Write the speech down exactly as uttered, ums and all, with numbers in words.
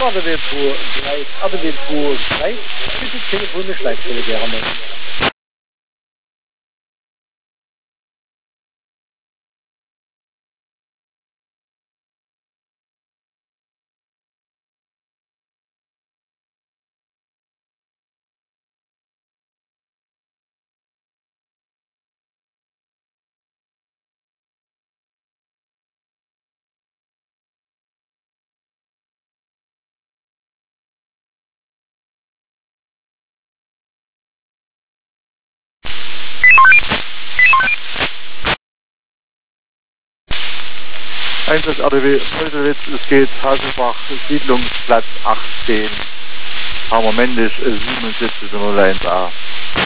A D W zwei, A D W zwei, bitte telefonisch Leitstelle gerne. Einsatz A D W Meuselwitz, es geht Haselbach, Siedlungsplatz achtzehn, Hammermendisch siebenundsiebzig null eins a.